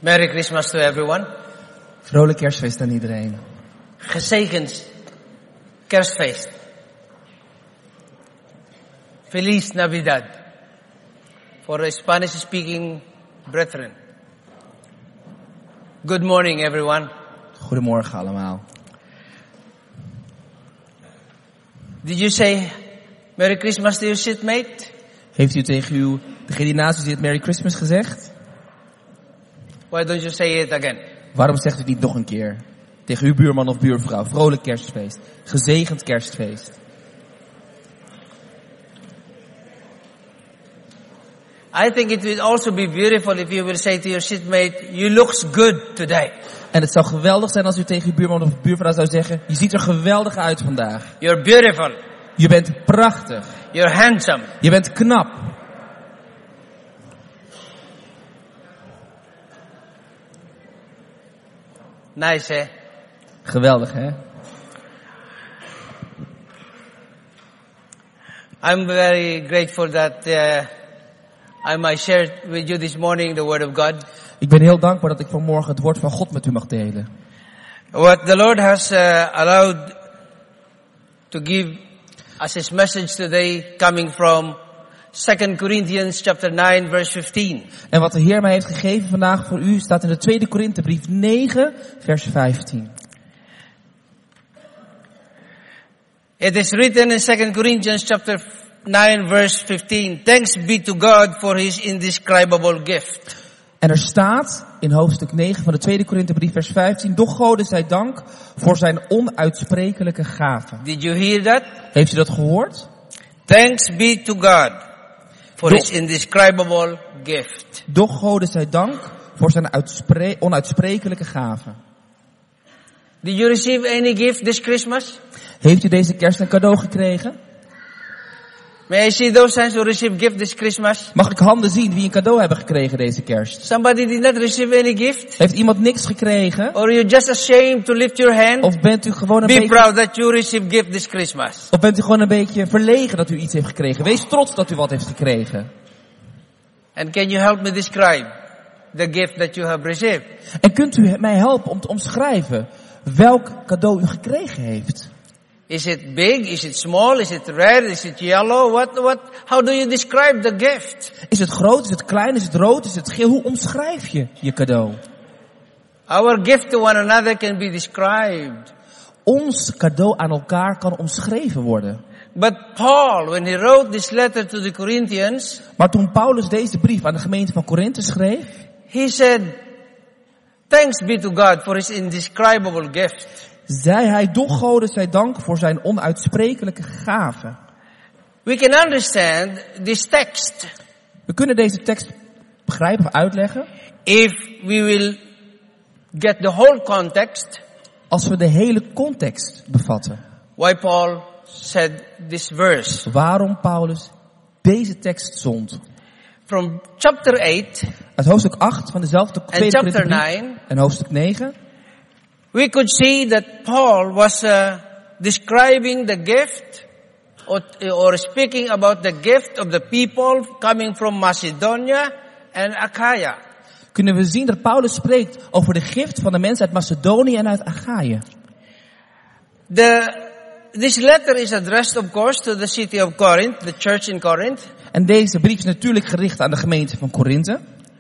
Merry Christmas to everyone. Vrolijk kerstfeest aan iedereen. Gezegend kerstfeest. Feliz Navidad. For the Spanish-speaking brethren. Good morning, everyone. Goedemorgen allemaal. Did you say Merry Christmas to your shipmate? Heeft u tegen degene die naast u zit Merry Christmas gezegd? Why don't you say it again? Waarom zegt u het niet nog een keer? Tegen uw buurman of buurvrouw. Vrolijk kerstfeest. Gezegend kerstfeest. I think it will also be beautiful if you will say to your shipmate, you looks good today. En het zou geweldig zijn als u tegen uw buurman of buurvrouw zou zeggen, je ziet er geweldig uit vandaag. You're beautiful. Je bent prachtig. You're handsome. Je bent knap. Nice, eh? Geweldig, hè? I'm very grateful that I might share with you this morning the Word of God. Ik ben heel dankbaar dat ik vanmorgen het woord van God met u mag delen. What the Lord has allowed to give as His message today, coming from 2 Corinthians chapter 9, verse 15. En wat de Heer mij heeft gegeven vandaag voor u staat in de 2 Korinthebrief 9, vers 15. It is written in 2 Corinthians chapter 9, verse 15. Thanks be to God for His indescribable gift. En er staat in hoofdstuk 9 van de 2 Korinthebrief vers 15. Doch Gode zij dank voor zijn onuitsprekelijke gaven. Did you hear that? Heeft u dat gehoord? Thanks be to God for His indescribable gift. Doch Gode zij dank voor zijn onuitsprekelijke gaven. Did you receive any gift this Christmas? Heeft u deze kerst een cadeau gekregen? May I see those hands who received gift this Christmas? Mag ik handen zien wie een cadeau hebben gekregen deze kerst? Somebody did not receive any gift? Heeft iemand niks gekregen? Or you're just ashamed to lift your hand? Of bent u gewoon een Be beetje... proud that you received gift this Christmas. Of bent u gewoon een beetje verlegen dat u iets heeft gekregen? Wees trots dat u wat heeft gekregen. And can you help me describe the gift that you have received? En kunt u mij helpen om te omschrijven welk cadeau u gekregen heeft? Is it big? Is it small? Is it red? Is it yellow? How do you describe the gift? Is het groot? Is het klein? Is het rood? Is het geel? Hoe omschrijf je je cadeau? Our gift to one another can be described. Ons cadeau aan elkaar kan omschreven worden. But Paul, when he wrote this letter to the Corinthians, Maar toen Paulus deze brief aan de gemeente van Korinthe schreef, he said, thanks be to God for His indescribable gift. zei hij, doch Gode zij dank voor zijn onuitsprekelijke gaven. We can understand this text We kunnen deze tekst begrijpen of uitleggen if we will get the whole context als we de hele context bevatten. why Paul said this verse. Waarom Paulus deze tekst zond. From chapter 8 Uit hoofdstuk 8 van dezelfde and tweede chapter Korinthebrief 9, en hoofdstuk 9... we could see that Paul was describing the gift or speaking about the gift of the people coming from Macedonia and Achaia. Kunnen we zien dat Paulus spreekt over de gift van de mensen uit Macedonië en uit Achaïe. This letter is addressed, of course, to the city of Corinth, the church in Corinth. En deze brief is natuurlijk gericht aan de gemeente van Korinthe.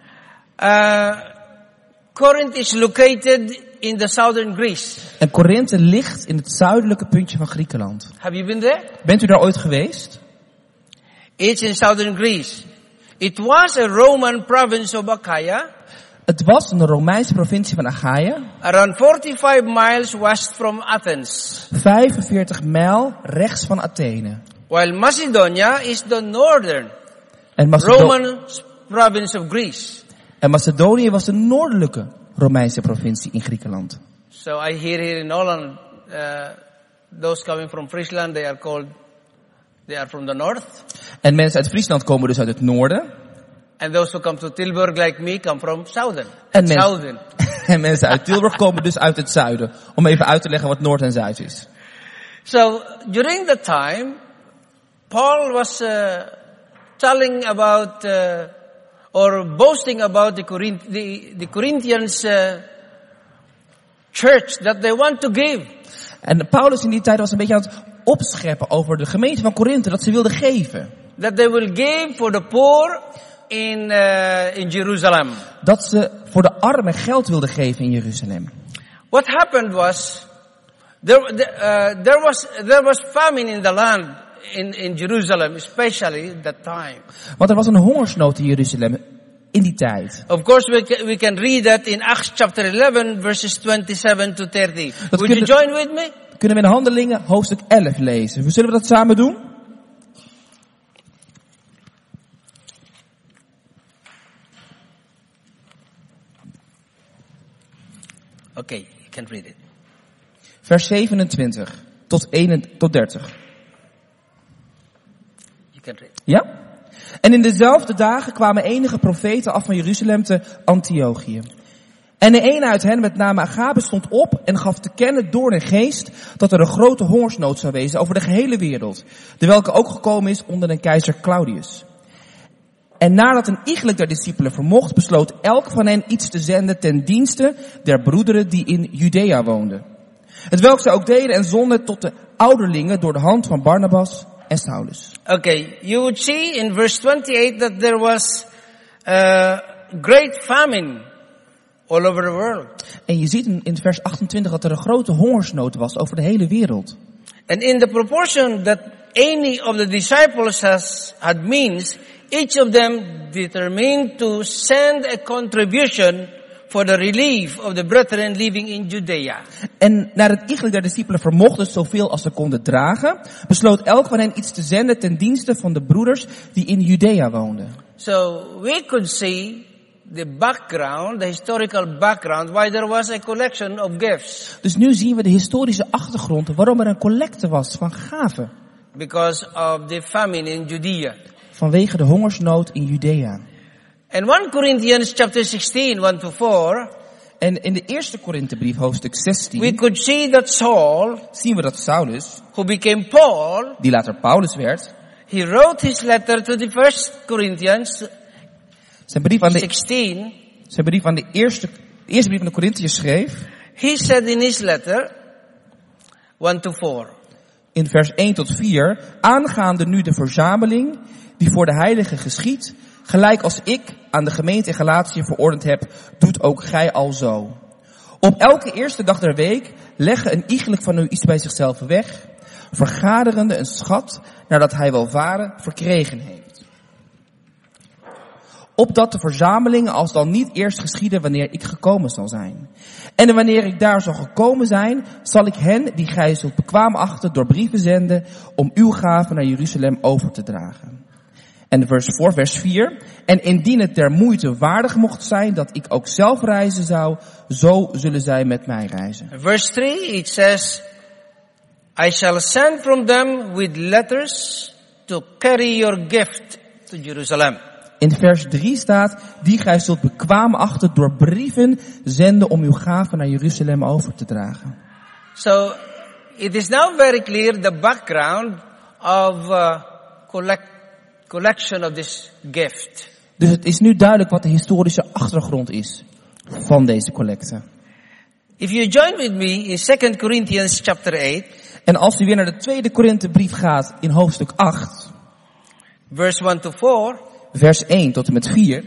Corinth is located in the southern Greece. En Korinthe ligt in het zuidelijke puntje van Griekenland. Have you been there? Bent u daar ooit geweest? It's in southern Greece. It was a Roman province of Achaia. Het was een Romeinse provincie van Achaïe. Around 45 miles west from Athens. 45 mijl rechts van Athene. While Macedonia is the northern En Roman province of Greece. En Macedonië was de noordelijke Romeinse provincie in Griekenland. So I hear here in Holland, those coming from Friesland, they are from the north. En mensen uit Friesland komen dus uit het noorden. And those who come to Tilburg like me come from southern. En mensen uit Tilburg komen dus uit het zuiden. Om even uit te leggen wat noord en zuid is. So during that time, Paul was telling about or boasting about the Corinthians church that they want to give. En Paulus in die tijd was een beetje aan het opscheppen over de gemeente van Korinthe, dat ze wilden geven. That they will give for the poor in Jerusalem. Dat ze voor de armen geld wilden geven in Jeruzalem. What happened was, there was famine in the land in Jerusalem, especially at that time. Want er was een hongersnood in Jeruzalem in die tijd. Of course, we can read that in Acts chapter 11, verses 27 to 30. Would you join with me? Kunnen we in Handelingen hoofdstuk 11 lezen. Zullen we dat samen doen? Okay, you can read it. Vers 27 tot 30. You can read. Ja? En in dezelfde dagen kwamen enige profeten af van Jeruzalem te Antiochië. En de ene uit hen, met name Agabus, stond op en gaf te kennen door de geest dat er een grote hongersnood zou wezen over de gehele wereld, de welke ook gekomen is onder de keizer Claudius. En nadat een iegelijk der discipelen vermocht, besloot elk van hen iets te zenden ten dienste der broederen die in Judea woonden. Hetwelk ze ook deden en zonden tot de ouderlingen door de hand van Barnabas en Saulus. Okay, you would see in verse 28 that there was great famine all over the world. En je ziet in vers 28 dat er een grote hongersnood was over de hele wereld. And in the proportion that any of the disciples had means, each of them determined to send a contribution for the relief of the brethren living in Judea. En naar het iegelijk der discipelen vermochten zoveel als ze konden dragen, besloot elk van hen iets te zenden ten dienste van de broeders die in Judea woonden. So we could see the background, the historical background, why there was a collection of gifts. Dus nu zien we de historische achtergrond waarom er een collecte was van gaven. Because of the famine in Judea. Vanwege de hongersnood in Judea. And 1 Corinthians chapter 16, 1 to 4. En in de eerste Korinthebrief, hoofdstuk 16, we could see that Saul, zien we dat Saulus, who became Paul, die later Paulus werd, he wrote his letter to the first Corinthians, zijn brief aan de eerste brief aan de Corinthiërs schreef. He said in his letter, 1 to 4. In vers 1 tot 4, aangaande nu de verzameling die voor de heilige geschiedt, gelijk als ik aan de gemeente in Galatië verordend heb, doet ook gij alzo. Op elke eerste dag der week leggen een iegelijk van u iets bij zichzelf weg, vergaderende een schat nadat hij welvaren verkregen heeft. Opdat de verzamelingen als dan niet eerst geschieden wanneer ik gekomen zal zijn. En wanneer ik daar zal gekomen zijn, zal ik hen die gij zult bekwaam achten door brieven zenden om uw gaven naar Jeruzalem over te dragen. En vers 4. En indien het der moeite waardig mocht zijn dat ik ook zelf reizen zou, zo zullen zij met mij reizen. Verse 3, it says, I shall send from them with letters to carry your gift to Jerusalem. In vers 3 staat, die gij zult bekwaam achten door brieven zenden om uw gaven naar Jeruzalem over te dragen. So, it is now very clear the background of collection of this gift. Dus het is nu duidelijk wat de historische achtergrond is van deze collecte. If you join with me in 2 Corinthians chapter 8. En als u weer naar de tweede Korinthebrief gaat in hoofdstuk 8. Verse 1 to 4. Vers 1 tot en met 4.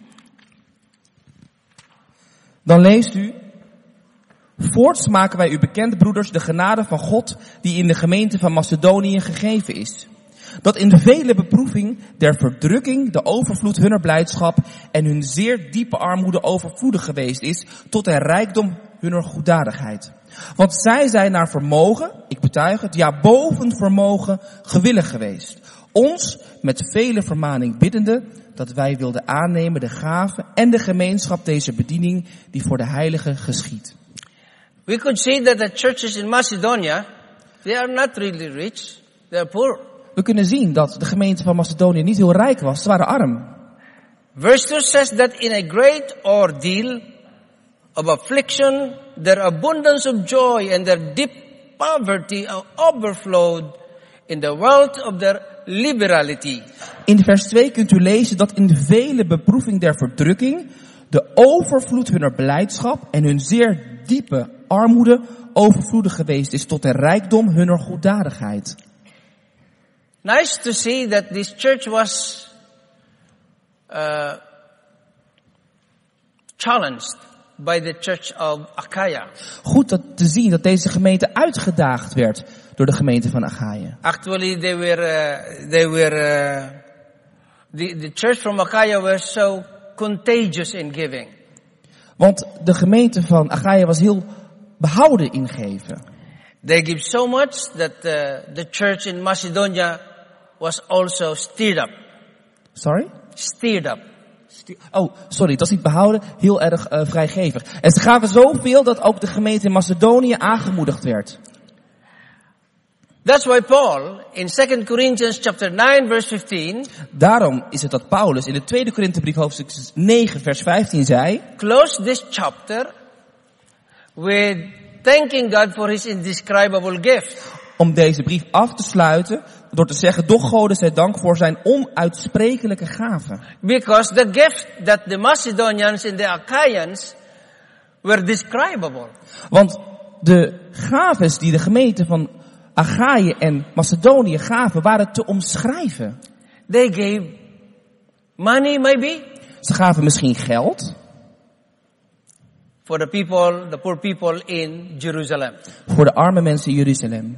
Dan leest u. Voorts maken wij u bekend, broeders, de genade van God die in de gemeente van Macedonië gegeven is. Dat in de vele beproeving der verdrukking de overvloed hunner blijdschap en hun zeer diepe armoede overvloedig geweest is tot de rijkdom hunner goeddadigheid. Want zij zijn naar vermogen, ik betuig het, ja boven vermogen gewillig geweest. Ons met vele vermaning biddende dat wij wilden aannemen de gave en de gemeenschap deze bediening die voor de heiligen geschiedt. We could see that the churches in Macedonia, they are not really rich, they are poor. We kunnen zien dat de gemeente van Macedonië niet heel rijk was, ze waren arm. Verse 2 says that in a great ordeal of affliction, their abundance of joy and their deep poverty overflowed in the world of their liberality. In vers 2 kunt u lezen dat in de vele beproeving der verdrukking de overvloed hunner blijdschap en hun zeer diepe armoede overvloedig geweest is tot de rijkdom hunner goeddadigheid. Nice to see that this church was challenged by the church of Achaia. Goed te zien dat deze gemeente uitgedaagd werd door de gemeente van Achaia. Actually, the church from Achaia was so contagious in giving. Want de gemeente van Achaia was heel behouden in geven. They give so much that the church in Macedonia was also stirred up. Sorry? Stirred up. Oh, sorry, dat is niet behouden, heel erg vrijgevig. En ze gaven zoveel dat ook de gemeente in Macedonië aangemoedigd werd. That's why Paul in 2 Corinthians chapter 9 verse 15 Daarom is het dat Paulus in de 2 Korinthebrief hoofdstuk 9 vers 15 zei, closed this chapter with thanking God for his indescribable gift. Om deze brief af te sluiten door te zeggen, doch Gode zij dank voor zijn onuitsprekelijke gave. Because the gift that the Macedonians and the Achaeans were describable. Want de gaves die de gemeente van Achaïe en Macedonië gaven, waren te omschrijven. They gave money maybe. Ze gaven misschien geld. For the people, the poor people in Jerusalem. Voor de arme mensen in Jeruzalem.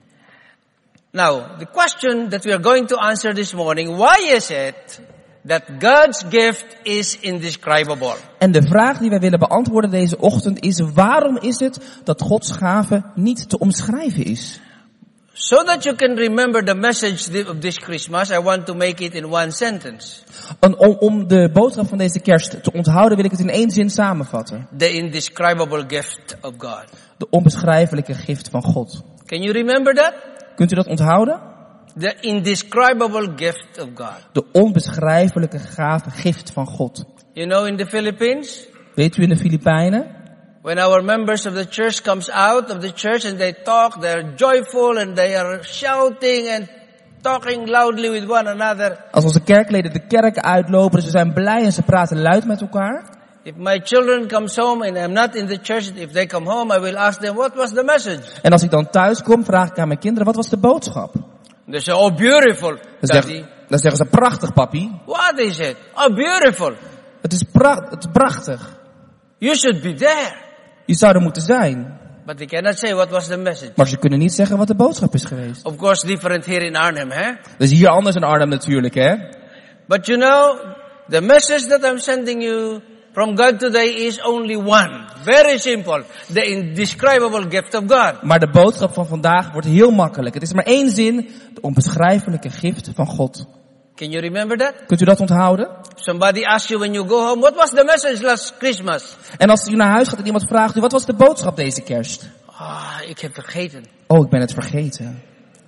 Now, the question that we are going to answer this morning, why is it that God's gift is indescribable? En de vraag die wij willen beantwoorden deze ochtend is, waarom is het dat Gods gave niet te omschrijven is? So that you can remember the message of this Christmas, I want to make it in one sentence. Om de boodschap van deze kerst te onthouden wil ik het in één zin samenvatten. The indescribable gift of God. De onbeschrijfelijke gift van God. Can you remember that? Kunt u dat onthouden? The indescribable gift of God. De onbeschrijfelijke gave gift van God. You know, in the Philippines, weet u in de Filipijnen? When our members of the church comes out of the church and they talk, they're joyful and they are shouting and talking loudly with one another. Als onze kerkleden de kerk uitlopen, ze zijn blij en ze praten luid met elkaar. If my children comes home and I'm not in the church, if they come home, I will ask them, what was the message? En als ik dan thuis kom, vraag ik aan mijn kinderen, wat was de boodschap? They say, oh beautiful, Daddy. Dan zeggen ze, prachtig papi. What is it? Oh beautiful. Het is prachtig. You should be there. Je zou er moeten zijn. But they cannot say what was the message. Maar ze kunnen niet zeggen wat de boodschap is geweest. Of course different here in Arnhem, hè? Dat is hier anders in Arnhem natuurlijk, hè? But you know, the message that I'm sending you from God today is only one. Very simple. The indescribable gift of God. Maar de boodschap van vandaag wordt heel makkelijk. Het is maar één zin. De onbeschrijfelijke gift van God. Can you remember that? Kunt u dat onthouden? Somebody asks you when you go home, what was the message last Christmas? En als u naar huis gaat en iemand vraagt u, wat was de boodschap deze kerst? Ik heb vergeten. Oh, ik ben het vergeten.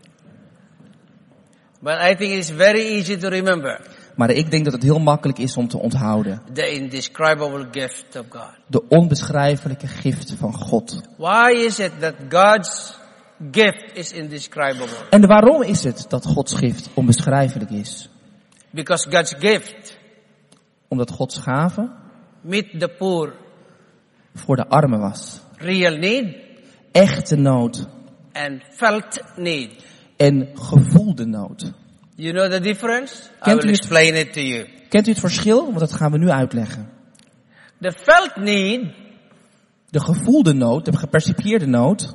But I think it's very easy to remember. Maar ik denk dat het heel makkelijk is om te onthouden. The indescribable gift of God. De onbeschrijfelijke gift van God. Why is it that God's gift is indescribable? En waarom is het dat Gods gift onbeschrijfelijk is? Because God's gift. Omdat Gods gave meet the poor. Voor de armen was. Real need. Echte nood. And felt need. En gevoelde nood. You know the difference? I will explain it to you. Kent u het verschil? Want dat gaan we nu uitleggen. The felt need. De gevoelde nood, de gepercipieerde nood.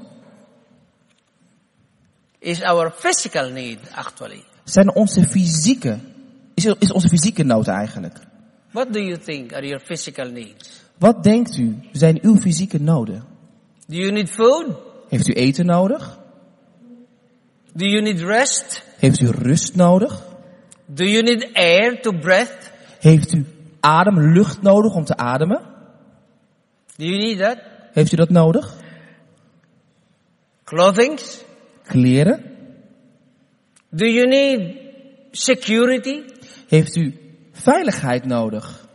Is our physical need actually. Zijn onze fysieke, is onze fysieke nood eigenlijk. What do you think are your physical needs? Wat denkt u zijn uw fysieke noden? Do you need food? Heeft u eten nodig? Do you need rest? Heeft u rust nodig? Do you need air to breathe? Heeft u lucht nodig om te ademen? Do you need that? Heeft u dat nodig? Clothing? Kleren? Do you need security? Heeft u veiligheid nodig?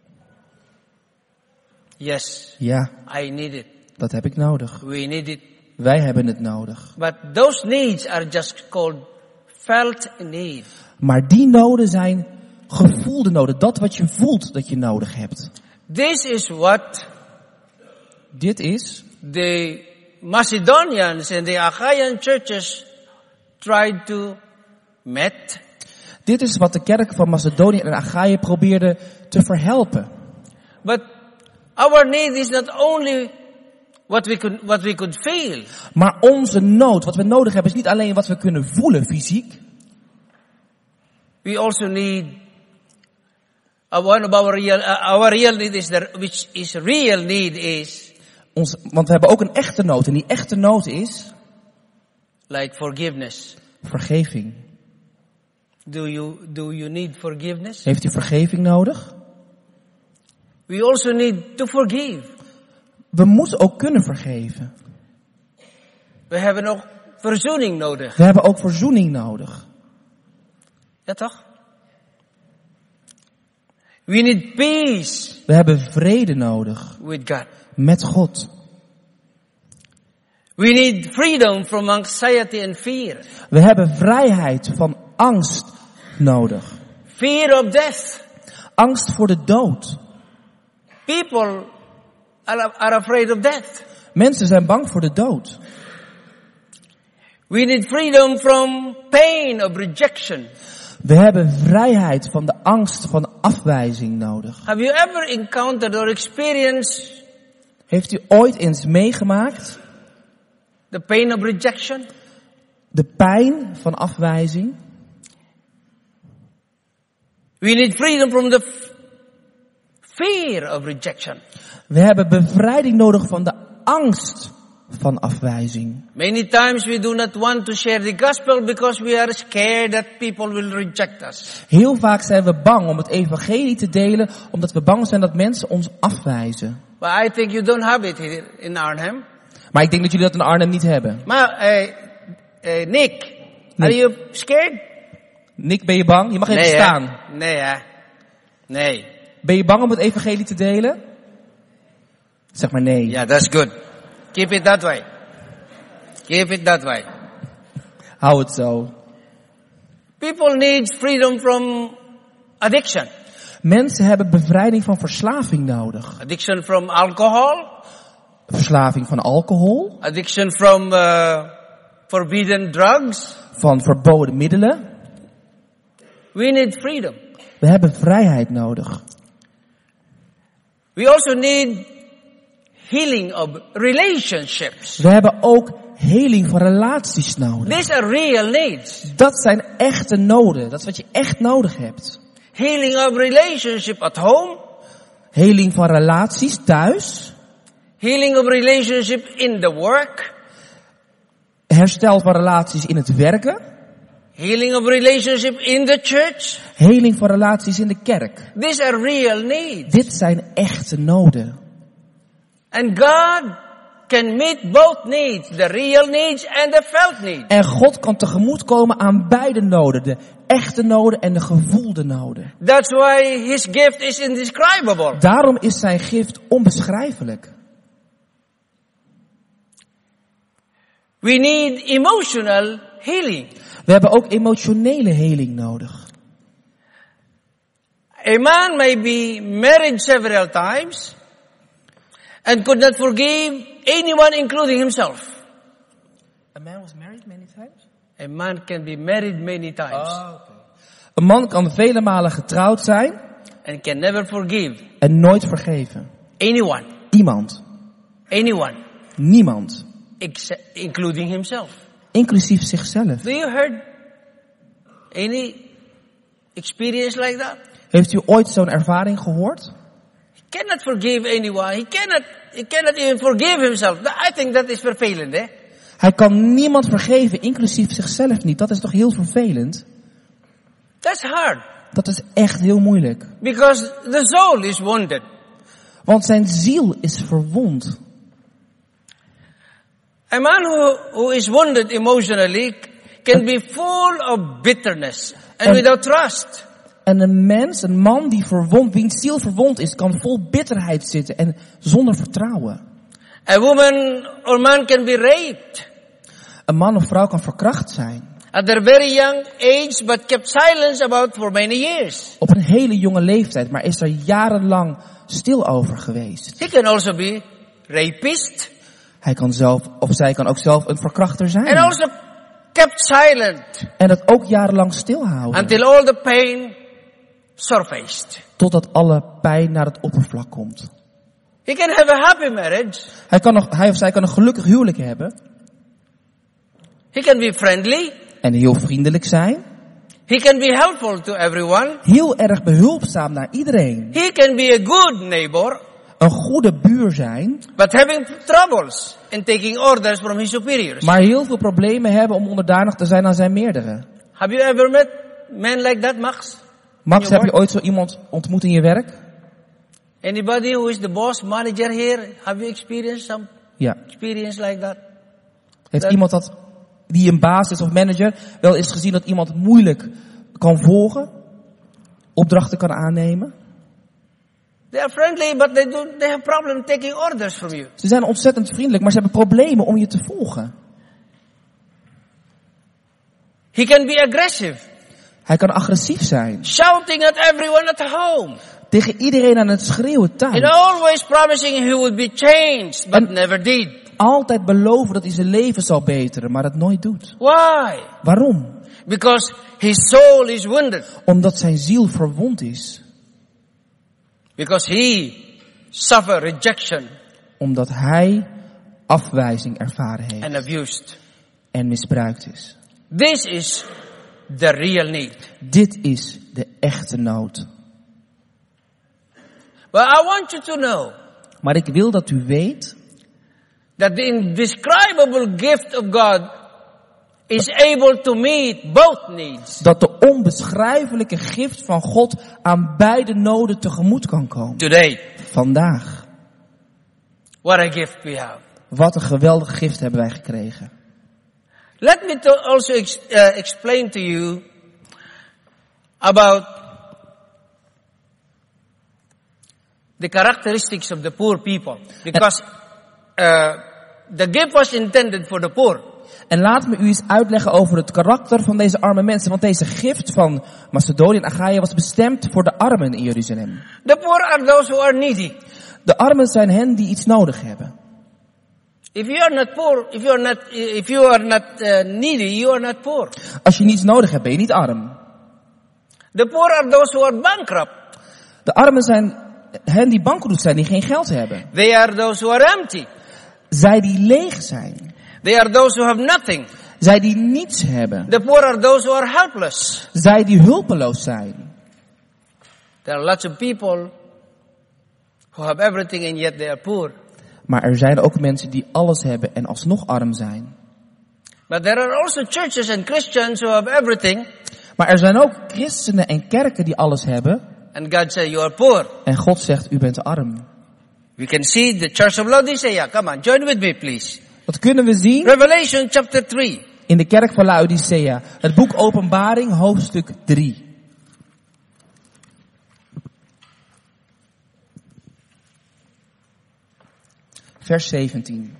Yes. Ja. I need it. Dat heb ik nodig. We need it Wij hebben het nodig. But those needs are just called felt need. Maar die noden zijn gevoelde noden. Dat wat je voelt dat je nodig hebt. This is what Dit is the Macedonians and the Achaean churches tried to meet. Dit is wat de kerk van Macedonië en Achaïe probeerde te verhelpen. But our need is not only what we could feel. Maar onze nood, wat we nodig hebben, is niet alleen wat we kunnen voelen fysiek. We also need one of our real need is which is real need is Want we hebben ook een echte nood. En die echte nood is like forgiveness. vergeving. Do you need forgiveness? Heeft u vergeving nodig? We also need to forgive. We moeten ook kunnen vergeven. We hebben nog verzoening nodig. We hebben ook verzoening nodig. Ja toch? We need peace We hebben vrede nodig with God. met God. We need freedom from anxiety and fear. We hebben vrijheid van angst nodig. Fear of death. Angst voor de dood. People are afraid of death. Mensen zijn bang voor de dood. We need freedom from pain of rejection. We hebben vrijheid van de angst van afwijzing nodig. Have you ever encountered or experienced Heeft u ooit eens meegemaakt the pain of rejection? de pijn van afwijzing? We need freedom from the fear of rejection. We hebben bevrijding nodig van de angst van afwijzing. Many times we do not want to share the gospel because we are scared that people will reject us. Heel vaak zijn we bang om het evangelie te delen, omdat we bang zijn dat mensen ons afwijzen. But I think you don't have it here in Arnhem. Maar ik denk dat jullie dat in Arnhem niet hebben. Maar, Nick, are you scared? Nick, ben je bang? Je mag even staan. Nee, hè? Nee. Ben je bang om het evangelie te delen? Zeg maar nee. Yeah, that's good. Keep it that way. Keep it that way. Hou het zo. People need freedom from addiction. Mensen hebben bevrijding van verslaving nodig. Addiction from alcohol. Verslaving van alcohol. Addiction from forbidden drugs. Van verboden middelen. We need freedom. We hebben vrijheid nodig. We also need healing of relationships. We hebben ook heling van relaties nodig. These are real needs. Dat zijn echte noden. Dat is wat je echt nodig hebt. Healing of relationship at home. Heling van relaties thuis. Healing of relationship in the work. Herstel van relaties in het werken. Healing of relationship in the church. Heling van relaties in de kerk. These are real needs. Dit zijn echte noden. And God can meet both needs, the real needs and the felt needs. En God kan tegemoetkomen aan beide noden. De echte noden en de gevoelde noden. That's why His gift is indescribable. Daarom is zijn gift onbeschrijfelijk. We need emotional healing. We hebben ook emotionele heling nodig. A man may be married several times and could not forgive anyone, including himself. A man was married many times? A man can be married many times Een man kan vele malen getrouwd zijn and can never forgive en nooit vergeven. anyone, Niemand. including himself. Inclusief zichzelf. Do you heard any experience like that? Heeft u ooit zo'n ervaring gehoord? He cannot forgive anyone. He cannot even forgive himself. I think that is vervelend, eh? Hij kan niemand vergeven, inclusief zichzelf niet. Dat is toch heel vervelend? That's hard. Dat is echt heel moeilijk. Because the soul is wounded. Want zijn ziel is verwond. A man who is wounded emotionally can be full of bitterness and without trust. En een man die wiens ziel verwond is, kan vol bitterheid zitten en zonder vertrouwen. A woman or man can be raped Een man of vrouw kan verkracht zijn. at their very young age, but kept silence about for many years. Op een hele jonge leeftijd, maar is er jarenlang stil over geweest. He can also be rapist Hij kan zelf, of zij kan ook zelf een verkrachter zijn. and also kept silent En dat ook jarenlang stilhouden. until all the pain surfaced. Totdat alle pijn naar het oppervlak komt. He can have a happy marriage. Hij of zij kan een gelukkig huwelijk hebben. He can be friendly. En heel vriendelijk zijn. He can be helpful to everyone. Heel erg behulpzaam naar iedereen. He can be a good neighbor, Een goede buur zijn. but having troubles in taking orders from his superiors. Maar heel veel problemen hebben om onderdanig te zijn aan zijn meerdere. Have you ever met men like that, Max? Max, In your heb je ooit zo iemand ontmoet in je werk? Anybody who is the boss, manager here, have you experienced some Ja. experience like that? Heeft Dat- iemand die een baas is of manager wel eens gezien dat iemand moeilijk kan volgen? Opdrachten kan aannemen? They are friendly, but they have problem taking orders from you. Ze zijn ontzettend vriendelijk, maar ze hebben problemen om je te volgen. He can be aggressive, Hij kan agressief zijn. shouting at everyone at home, Tegen iedereen aan het schreeuwen and thuis. always promising he would be changed, but En- never did. Altijd beloven dat hij zijn leven zal beteren, maar het nooit doet. Why? Waarom? Because his soul is wounded. Omdat zijn ziel verwond is. Because he suffered rejection Omdat hij afwijzing ervaren heeft and abused. en misbruikt is. This is the real need. Dit is de echte nood. But I want you to know Maar ik wil dat u weet that the indescribable gift of God is able to meet both needs dat de onbeschrijfelijke gift van God aan beide noden tegemoet kan komen. today. Vandaag. What a gift we have. Wat een geweldig gift hebben wij gekregen. Let me also explain to you about the characteristics of the poor people. Because the gift was intended for the poor. En laat me u eens uitleggen over het karakter van deze arme mensen. Want deze gift van Macedonië en Achaia was bestemd voor de armen in Jeruzalem. The poor are those who are needy. De armen zijn hen die iets nodig hebben. If you are not poor, if you are not needy, you are not poor. Als je niets nodig hebt, ben je niet arm. The poor are those who are bankrupt. De armen zijn hen die bankroet zijn, die geen geld hebben. They are those who are empty. Zij die leeg zijn. They are those who have nothing. Zij die niets hebben. The poor are those who are helpless. Zij die hulpeloos zijn. There are lots of people who have everything and yet they are poor. Maar er zijn ook mensen die alles hebben en alsnog arm zijn. But there are also churches and Christians who have everything, Maar er zijn ook christenen en kerken die alles hebben. and God says you are poor. En God zegt, u bent arm. We can see the church of Laodicea. Come on, join with me please. Wat kunnen we zien? Revelation chapter 3. In de kerk van Laodicea. Het boek Openbaring, hoofdstuk 3. Vers 17.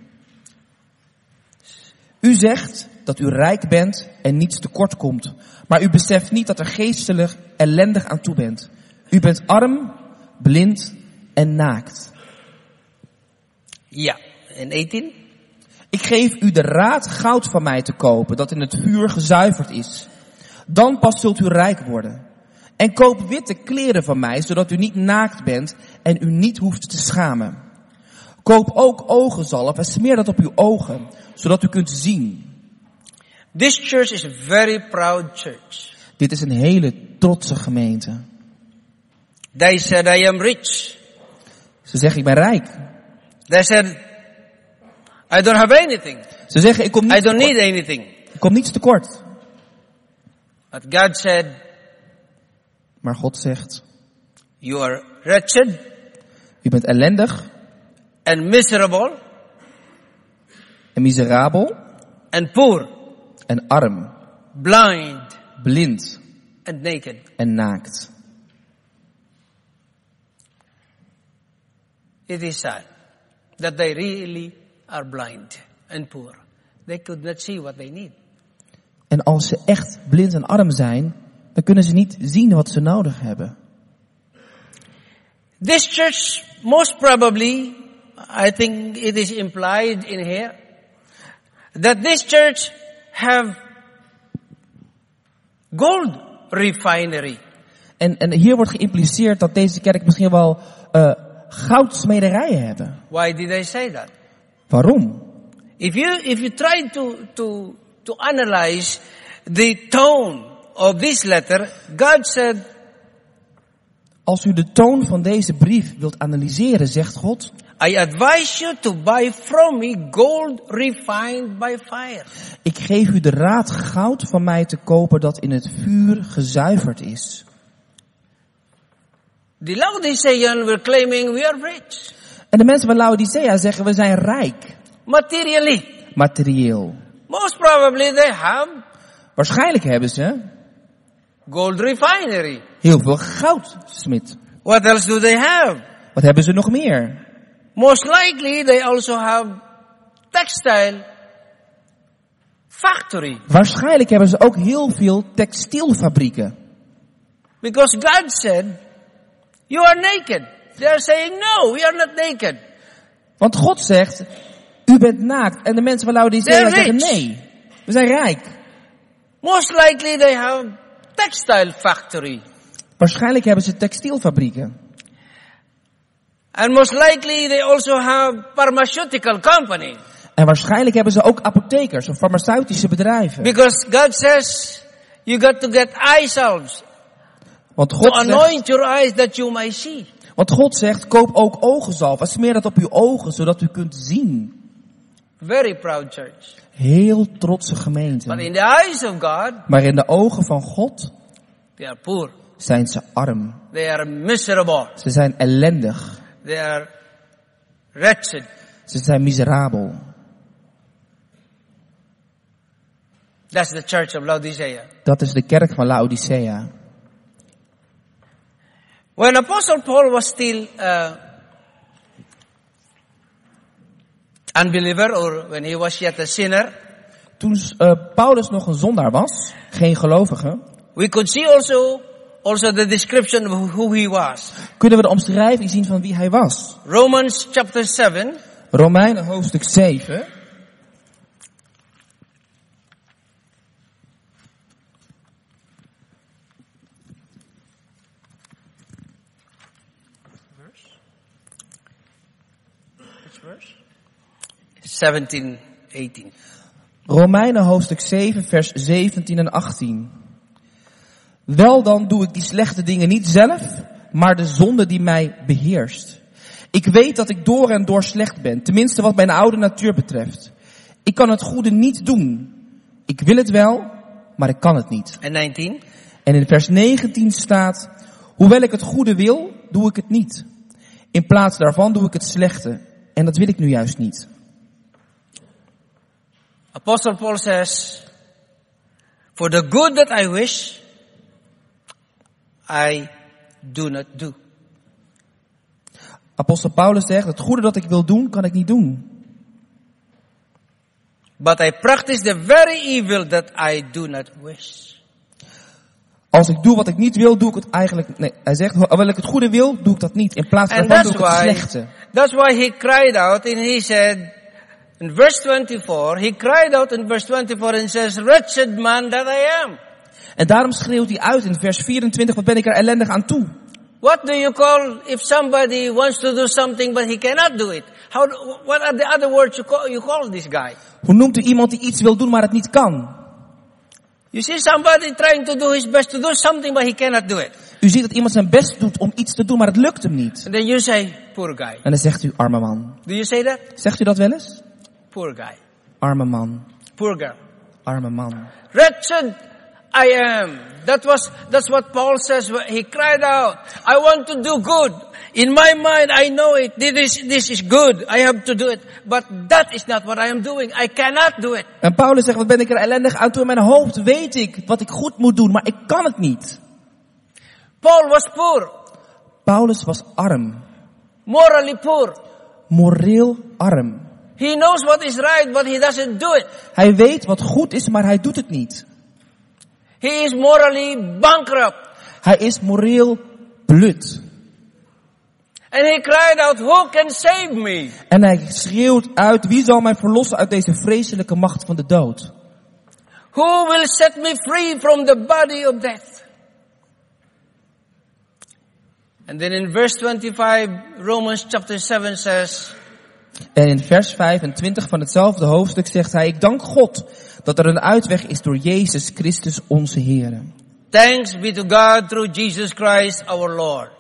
U zegt dat u rijk bent en niets tekort komt. Maar u beseft niet dat er geestelijk ellendig aan toe bent. U bent arm, blind en naakt. Yeah. And 18. Ik geef u de raad goud van mij te kopen, dat in het vuur gezuiverd is. Dan pas zult u rijk worden. En koop witte kleren van mij, zodat u niet naakt bent en u niet hoeft te schamen. Koop ook ogenzalf en smeer dat op uw ogen, zodat u kunt zien. This church is a very proud church. Dit is een hele trotse gemeente. They said, I am rich. Ze zeggen, ik ben rijk. They said, I don't have anything. Ze zeggen, ik kom I niets don't need tekort. anything. Ik kom niets tekort. But God said, Maar God zegt, you are wretched u bent ellendig and miserable en miserabel and poor, en arm, blind blind and naked. en naakt. It is sad. that they really are blind and poor. They could not see what they need. En als ze echt blind en arm zijn, dan kunnen ze niet zien wat ze nodig hebben. This church, most probably, I think it is implied in here, that this church have gold refinery. En hier wordt geïmpliceerd dat deze kerk misschien wel goudsmederijen hebben. Why did I say that? Waarom? If you try to analyze the tone of this letter, God said, Als u de toon van deze brief wilt analyseren, zegt God, I advise you to buy from me gold refined by fire. ik geef u de raad goud van mij te kopen dat in het vuur gezuiverd is. The Laodiceans were claiming we are rich. En de mensen van Laodicea zeggen, we zijn rijk. Materially. Materieel. Most probably they have Waarschijnlijk hebben ze gold refinery. heel veel goudsmid. What else do they have? Wat hebben ze nog meer? Most likely they also have textile factory. Waarschijnlijk hebben ze ook heel veel textielfabrieken. Because God said, you are naked. They are saying, no, we are not naked. Want God zegt, u bent naakt. En de mensen van Laodicea They're zeggen, rich. nee, we zijn rijk. Most likely they have textile factory. Waarschijnlijk hebben ze textielfabrieken. And most likely they also have pharmaceutical company. En waarschijnlijk hebben ze ook apothekers of farmaceutische bedrijven. Because God says, you got to get eye salves Want to God zegt, anoint your eyes that you may see. koop ook ogenzalf en smeer dat op uw ogen, zodat u kunt zien. Very proud church. Heel trotse But gemeente. in the eyes of God, Maar in de ogen van God they are poor. zijn ze arm. They are miserable. Ze zijn ellendig. They are wretched. Ze zijn miserabel. That's the church of Laodicea. Dat is de kerk van Laodicea. When Apostle Paul was still unbeliever, or when he was yet a sinner, Toen Paulus nog een zondaar was, geen gelovige, we could see also the description of who he was. kunnen we de omschrijving zien van wie hij was. Romans chapter 7, Romeinen hoofdstuk 7. which verse? 17, 18. Romeinen hoofdstuk 7 vers 17 en 18. Wel dan doe ik die slechte dingen niet zelf, maar de zonde die mij beheerst. Ik weet dat ik door en door slecht ben, tenminste wat mijn oude natuur betreft. Ik kan het goede niet doen. Ik wil het wel, maar ik kan het niet. And 19. En in vers 19 staat, hoewel ik het goede wil, doe ik het niet. In plaats daarvan doe ik het slechte. En dat wil ik nu juist niet. Apostle Paul says, for the good that I wish, I do not do. Apostel Paulus zegt, het goede dat ik wil doen, kan ik niet doen. But I practice the very evil that I do not wish. Als ik doe wat ik niet wil, doe ik het eigenlijk... Nee, hij zegt, hoewel ik het goede wil, doe ik dat niet. In plaats And daarvan doe ik het slechte. that's why he cried out and he said, in verse 24, he cried out in verse 24 and says, wretched man that I am. En daarom schreeuwt hij uit in vers 24, wat ben ik er ellendig aan toe. What do you call if somebody wants to do something but he cannot do it? What are the other words you call this guy? Hoe noemt u iemand die iets wil doen, maar het niet kan? You see somebody trying to do his best to do something but he cannot do it. U ziet dat iemand zijn best doet om iets te doen, maar het lukt hem niet. And then you say, poor guy. En dan zegt u, arme man. Do you say that? Zegt u dat wel eens? Poor guy. Arme man. Poor girl. Arme man. Wretched I am. That's what Paul says. He cried out, I want to do good. In my mind, I know it. This is good. I have to do it. But that is not what I am doing. I cannot do it. En Paulus zegt, wat ben ik er ellendig aan toe. In mijn hoofd weet ik wat ik goed moet doen, maar ik kan het niet. Paul was poor. Paulus was arm. Morally poor. moreel arm. He knows what is right, but he doesn't do it. Hij weet wat goed is, maar hij doet het niet. He is morally bankrupt. Hij is moreel blut. And he cried out, who can save me? En hij schreeuwt uit, wie zal mij verlossen uit deze vreselijke macht van de dood? Who will set me free from the body of death? And then in verse 25, Romans chapter 7 says, En in vers 25 van hetzelfde hoofdstuk zegt hij, ik dank God dat er een uitweg is door Jezus Christus onze Heer. thanks be to God through Jesus Christ our Lord.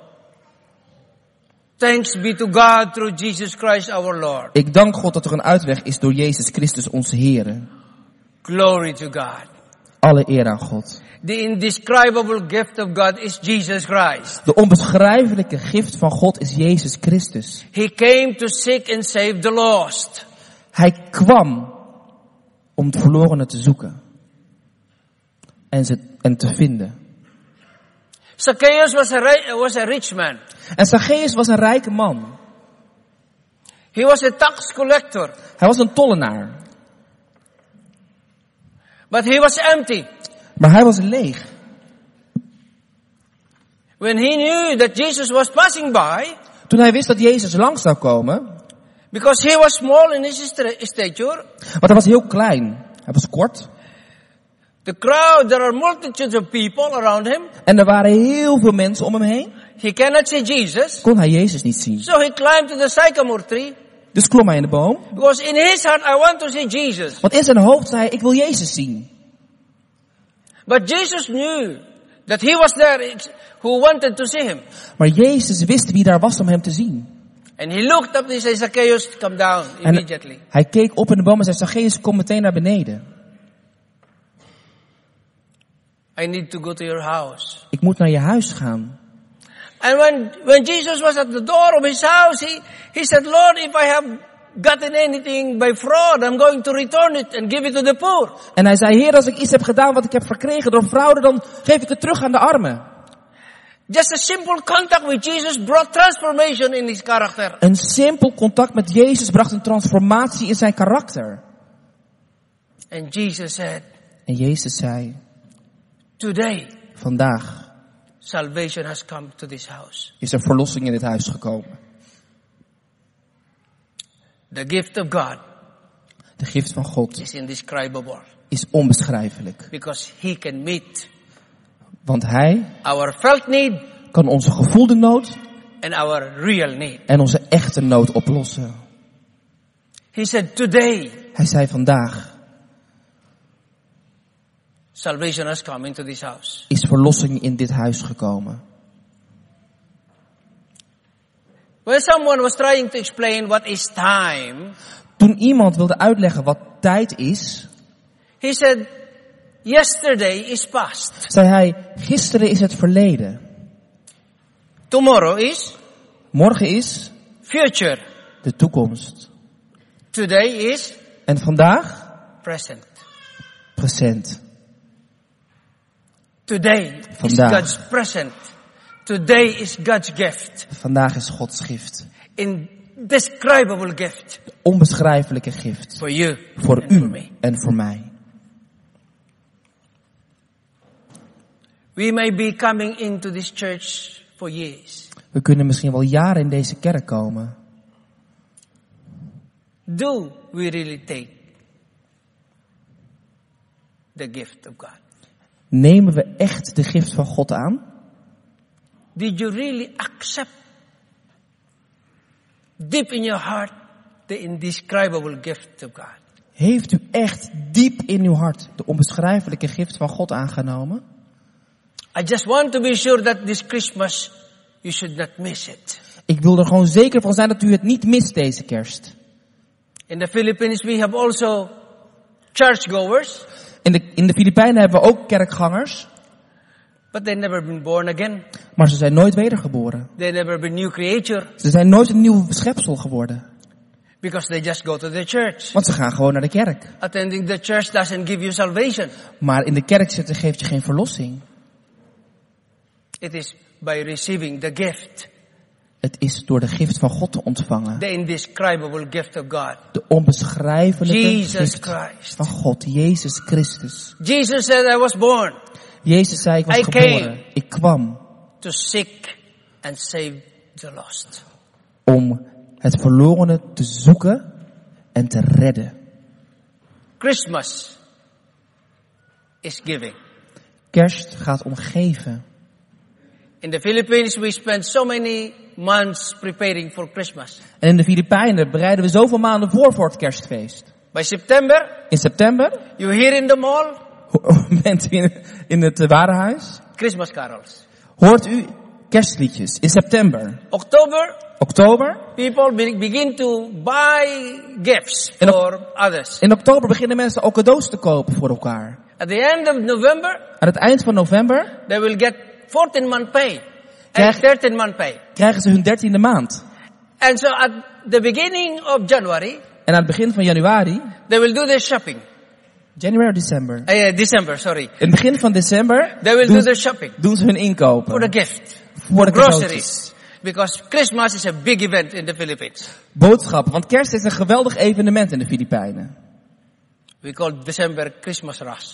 Thanks be to God through Jesus Christ our Lord. Ik dank God dat er een uitweg is door Jezus Christus onze Heer. Glory to God. Alle eer aan God. The indescribable gift of God is Jesus Christ. De onbeschrijfelijke gift van God is Jezus Christus. He came to seek and save the lost. Hij kwam om het verlorene te zoeken. En te vinden. Zacchaeus was a rich man. En Zacchaeus was een rijke man. He was a tax collector. Hij was een tollenaar. But he was empty. Maar hij was leeg. When he knew that Jesus was passing by, Toen hij wist dat Jezus langs zou komen, because he was small in his stature, want hij was heel klein. Hij was kort. the crowd, there are multitudes of people around him. En er waren heel veel mensen om hem heen. He cannot see Jesus. Kon hij Jezus niet zien. So he climbed to the sycamore tree. Dus klom hij in de boom. Because in his heart, I want to see Jesus. Want in zijn hoofd zei hij, ik wil Jezus zien. But Jesus knew that he was there who wanted to see him. Maar Jezus wist wie daar was om hem te zien. And he looked up and he said, Zacchaeus, come down immediately. En hij keek op in de boom en zei, Zacchaeus, kom meteen naar beneden. I need to go to your house. Ik moet naar je huis gaan. And when Jesus was at the door of his house, he said, Lord, if I have gotten anything by fraud, I'm going to return it and give it to the poor. En hij zei, Heer, als ik iets heb gedaan wat ik heb verkregen door fraude, dan geef ik het terug aan de armen. Just a simple contact with Jesus brought transformation in his character. Een simpel contact met Jezus bracht een transformatie in zijn karakter. And Jesus said, En Jezus zei, today, vandaag salvation has come to this house. is er verlossing in dit huis gekomen. The gift of God De gift van God is indescribable is onbeschrijfelijk. because he can meet Want hij our felt need kan onze gevoelde nood and our real need. en onze echte nood oplossen. He said, today, Hij zei vandaag salvation has come into this house. is verlossing in dit huis gekomen. When someone was trying to explain what is time, Toen iemand wilde uitleggen wat tijd is, he said, yesterday is past. zei hij, gisteren is het verleden. Tomorrow is Morgen is future. de toekomst. Today is En vandaag, present. present. Today Vandaag. is God's present. Today is God's gift. Vandaag is Gods gift. Indescribable gift De onbeschrijfelijke gift. for you Voor and for u me. en voor mij. We may be coming into this church for years. We kunnen misschien wel jaren in deze kerk komen. Do we really take the gift of God? Nemen we echt de gift van God aan? Did you really accept deep in your heart the indescribable gift of God? Heeft u echt diep in uw hart de onbeschrijfelijke gift van God aangenomen? I just want to be sure that this Christmas you should not miss it. Ik wil er gewoon zeker van zijn dat u het niet mist deze kerst. In the Philippines we have also churchgoers, In de Filipijnen hebben we ook kerkgangers, but they've never been born again. maar ze zijn nooit wedergeboren. They've never been new creature Ze zijn nooit een nieuw schepsel geworden. because they just go to the church. Want ze gaan gewoon naar de kerk. Attending the church doesn't give you salvation. Maar in de kerk zitten geeft je geen verlossing. It is by receiving the gift Het is door de gift van God te ontvangen. The indescribable gift of God. De onbeschrijfelijke Jesus gift Christ. van God, Jezus Christus. Jesus said, I was born Jezus zei, ik was I geboren. came. Ik kwam to seek and save the lost. om het verlorene te zoeken en te redden. Christmas is giving. Kerst gaat om geven. In the Philippines, we spend so many months preparing for Christmas. En in de Filipijnen bereiden we zoveel maanden voor het kerstfeest. By September, In september you hear in the mall bent u in het warenhuis. Christmas carols. Hoort u kerstliedjes. In september. Oktober. People begin to buy gifts En for others. In oktober beginnen mensen ook cadeaus te kopen voor elkaar. At the end of November, Aan het eind van november they will get 14-month pay Krijg- and 13-month pay. krijgen ze hun 13e maand. And so at the beginning of January, En aan het begin van januari, they will do their shopping. December. December, sorry. In het begin van december They will do their shopping doen ze hun inkopen. for the gift. Voor de Groceries. cadeautjes. Because Christmas is a big event in the Philippines. Boodschappen, want kerst is een geweldig evenement in de Filipijnen. We call December Christmas rush.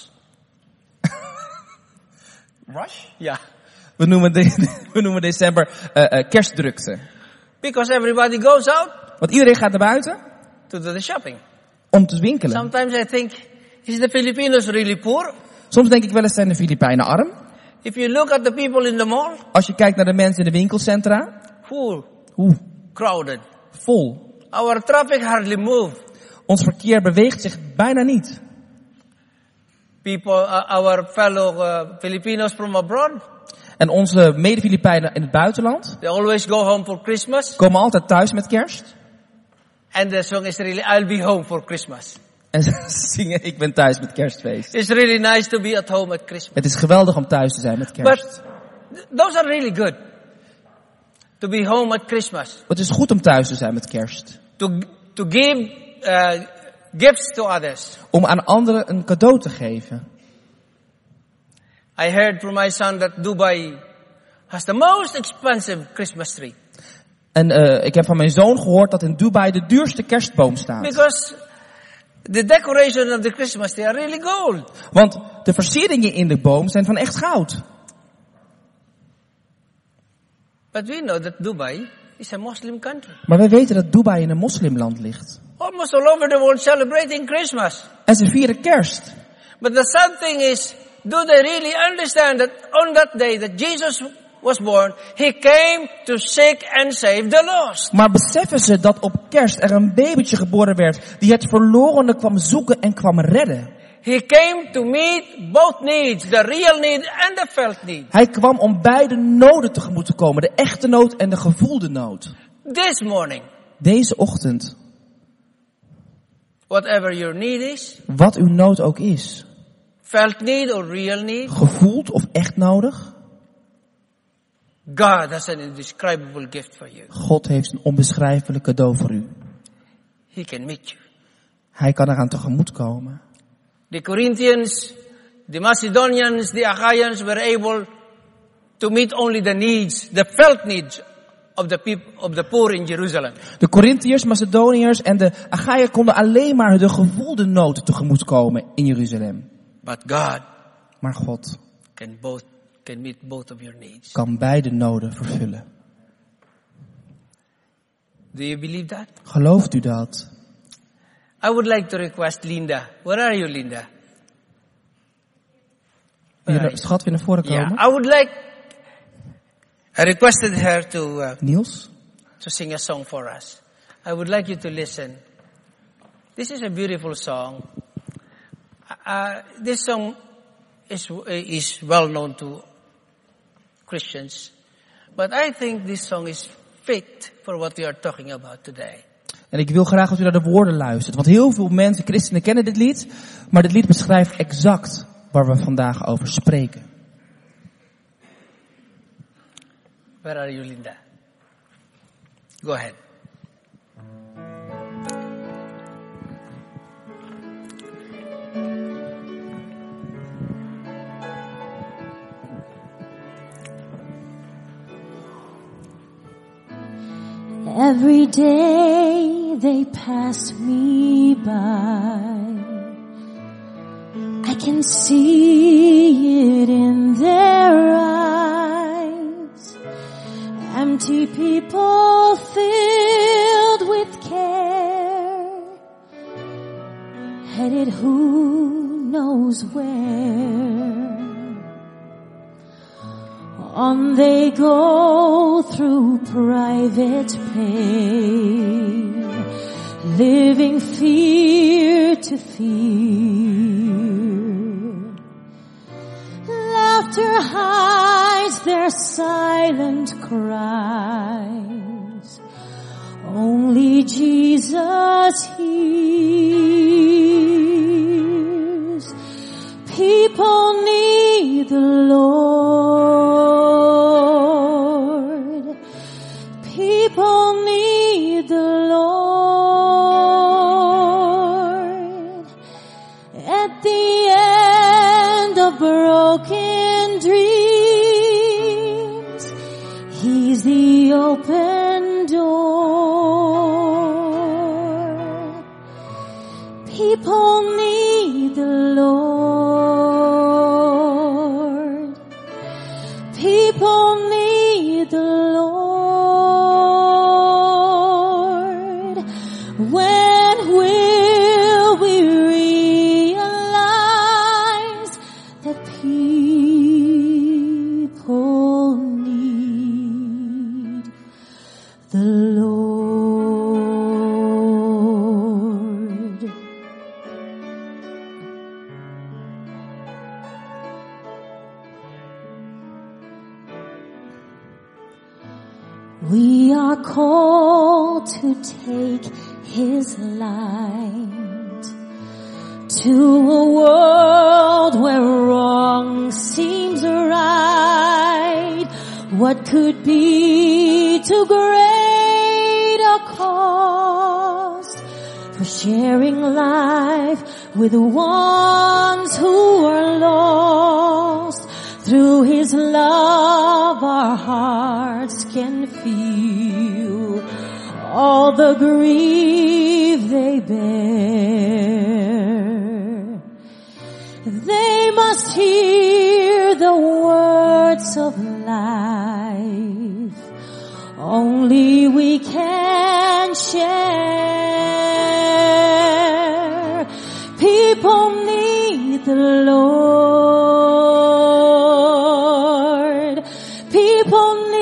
Rush? Yeah. We noemen december kerstdrukte. Because everybody goes out Want iedereen gaat naar buiten to do the shopping. om te winkelen. Sometimes I think, is the Filipinos really poor? Soms denk ik wel eens, zijn de Filipijnen arm? If you look at the people in the mall, Als je kijkt naar de mensen in de winkelcentra, full, hoe crowded. vol. Our traffic hardly move. Ons verkeer beweegt zich bijna niet. People, our fellow Filipinos from abroad, En onze mede-Filipijnen in het buitenland they always go home for Christmas. komen altijd thuis met kerst. And the song is really, I'll be home for Christmas. En ze zingen, ik ben thuis met kerstfeest. It's really nice to be at home at Christmas. Het is geweldig om thuis te zijn met kerst. But those are really good. To be home at Christmas. Het is goed om thuis te zijn met kerst. To give gifts to others. Om aan anderen een cadeau te geven. I heard from my son that Dubai has the most expensive Christmas tree. En ik heb van mijn zoon gehoord dat in Dubai de duurste kerstboom staat. Because the decoration of the Christmas tree are really gold. Want de versieringen in de boom zijn van echt goud. But we know that Dubai is a Muslim country. Maar wij weten dat Dubai in een moslimland ligt. Almost all over the world celebrating Christmas. En ze vieren kerst. But the sad thing is, do they really understand that on that day that Jesus was born, he came to seek and save the lost? Maar beseffen ze dat op kerst er een babytje geboren werd die het verlorene kwam zoeken en kwam redden? He came to meet both needs, the real need and the felt need. Hij kwam om beide noden tegemoet te komen, de echte nood en de gevoelde nood. This morning, Deze ochtend, whatever your need is, wat uw nood ook is, felt need or real need, gevoeld of echt nodig, God has an indescribable gift for you. God heeft een onbeschrijfelijk cadeau voor u. He can meet you. Hij kan eraan tegemoet komen. The Corinthians, the Macedonians, the Achaeans were able to meet only the needs, the felt needs of the people, of the poor in Jerusalem. De Corinthiërs, Macedoniërs en de Achaïen konden alleen maar de gevoelde nood tegemoet komen in Jeruzalem. But God Maar God can meet both of your needs. kan beide noden vervullen. Do you believe that? Gelooft u dat? I would like to request Linda. Where are you, Linda? Schat, weer naar voren komen? Yeah, I would like. I requested her Niels? to sing a song for us. I would like you to listen. This is a beautiful song. This song is well known to Christians, but I think this song is fit for what we are talking about today. En ik wil graag dat u naar de woorden luistert. Want heel veel mensen, christenen, kennen dit lied. Maar dit lied beschrijft exact waar we vandaag over spreken. Where are you, Linda? Go ahead. Every day they pass me by. I can see it in their eyes. Empty people filled with care, headed who knows where. On they go through private pain, living fear to fear. Laughter hides their silent cries. Only Jesus hears. People need the Lord. People need the Lord. At the end of broken dreams, He's the open door. People need the Lord. People need the Lord. When will we realize that people need the Lord? We are called to take His light to a world where wrong seems right. What could be too great a cost for sharing life with the ones who are lost? Through His love our hearts can feel all the grief they bear. They must hear the words of life only we can share. People need the Lord. People